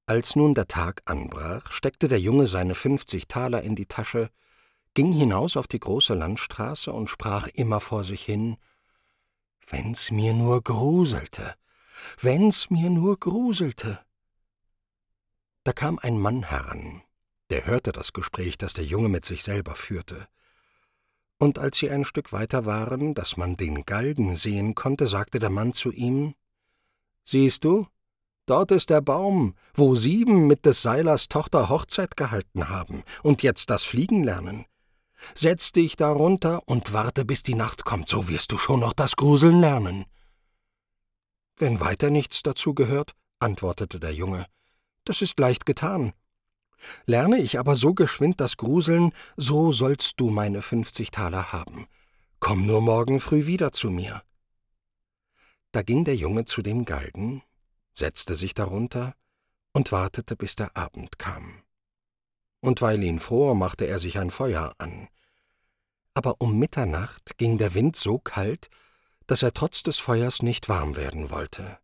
Als nun der Tag anbrach, steckte der Junge seine 50 Taler in die Tasche, ging hinaus auf die große Landstraße und sprach immer vor sich hin: »Wenn's mir nur gruselte, wenn's mir nur gruselte!« Da kam ein Mann heran, der hörte das Gespräch, das der Junge mit sich selber führte. Und als sie ein Stück weiter waren, dass man den Galgen sehen konnte, sagte der Mann zu ihm: »Siehst du, dort ist der Baum, wo 7 mit des Seilers Tochter Hochzeit gehalten haben und jetzt das Fliegen lernen. Setz dich darunter und warte, bis die Nacht kommt, so wirst du schon noch das Gruseln lernen.« »Wenn weiter nichts dazu gehört«, antwortete der Junge, »das ist leicht getan. Lerne ich aber so geschwind das Gruseln, so sollst du meine 50 Taler haben. Komm nur morgen früh wieder zu mir.« Da ging der Junge zu dem Galgen, setzte sich darunter und wartete, bis der Abend kam. Und weil ihn fror, machte er sich ein Feuer an. Aber um Mitternacht ging der Wind so kalt, dass er trotz des Feuers nicht warm werden wollte.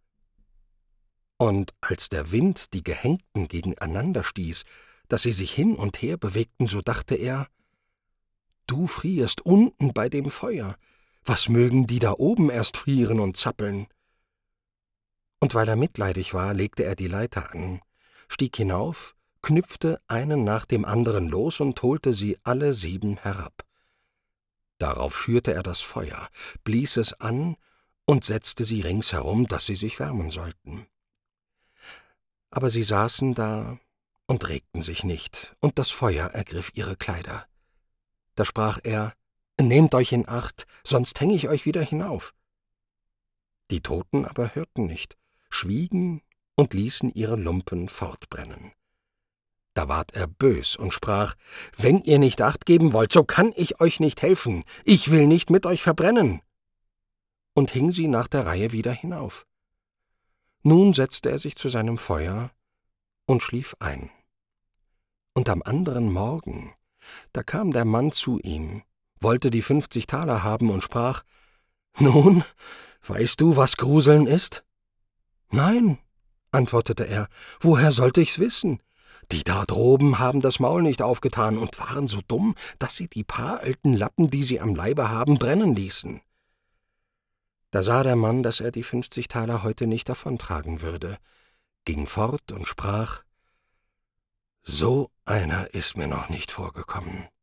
Und als der Wind die Gehängten gegeneinander stieß, dass sie sich hin und her bewegten, so dachte er: »Du frierst unten bei dem Feuer, was mögen die da oben erst frieren und zappeln?« Und weil er mitleidig war, legte er die Leiter an, stieg hinauf, knüpfte einen nach dem anderen los und holte sie alle 7 herab. Darauf schürte er das Feuer, blies es an und setzte sie ringsherum, dass sie sich wärmen sollten. Aber sie saßen da und regten sich nicht, und das Feuer ergriff ihre Kleider. Da sprach er: »Nehmt euch in Acht, sonst häng ich euch wieder hinauf.« Die Toten aber hörten nicht, schwiegen und ließen ihre Lumpen fortbrennen. Da ward er bös und sprach: »Wenn ihr nicht Acht geben wollt, so kann ich euch nicht helfen, ich will nicht mit euch verbrennen!« Und hing sie nach der Reihe wieder hinauf. Nun setzte er sich zu seinem Feuer und schlief ein. Und am anderen Morgen, da kam der Mann zu ihm, wollte die 50 Taler haben und sprach: »Nun, weißt du, was Gruseln ist?« »Nein«, antwortete er, »woher sollte ich's wissen? Die da droben haben das Maul nicht aufgetan und waren so dumm, dass sie die paar alten Lappen, die sie am Leibe haben, brennen ließen.« Da sah der Mann, dass er die 50 Taler heute nicht davontragen würde, ging fort und sprach: »So einer ist mir noch nicht vorgekommen.